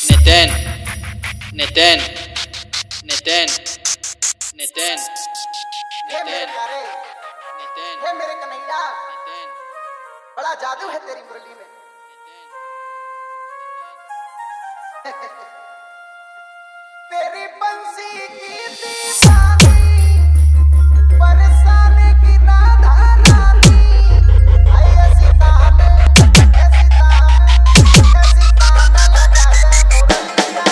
नितिन नितिन नितिन नितिन हे मेरे प्यारे, नितिन हे मेरे कन्हैया, नितिन बड़ा जादू है तेरी मुरली में। तेरी बंसी की दीवानी, बरसान की राधा रानी, ऐसी तान लगा दे मुरलिया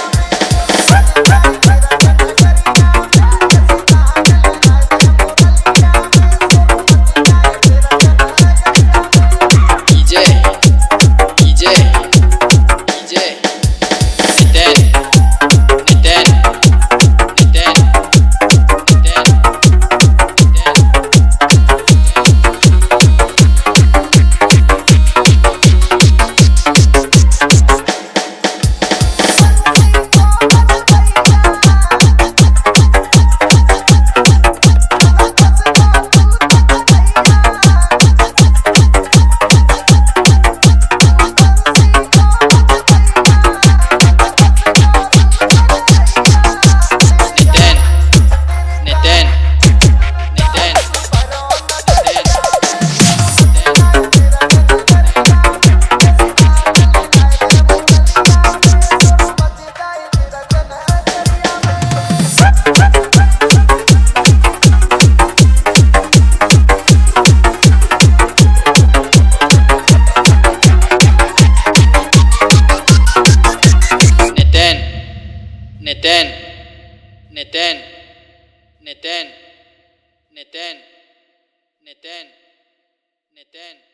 DJ DJ DJ Nitin Nitin Nitin Nitin Nitin Nitin Nitin Nitin Nitin Nitin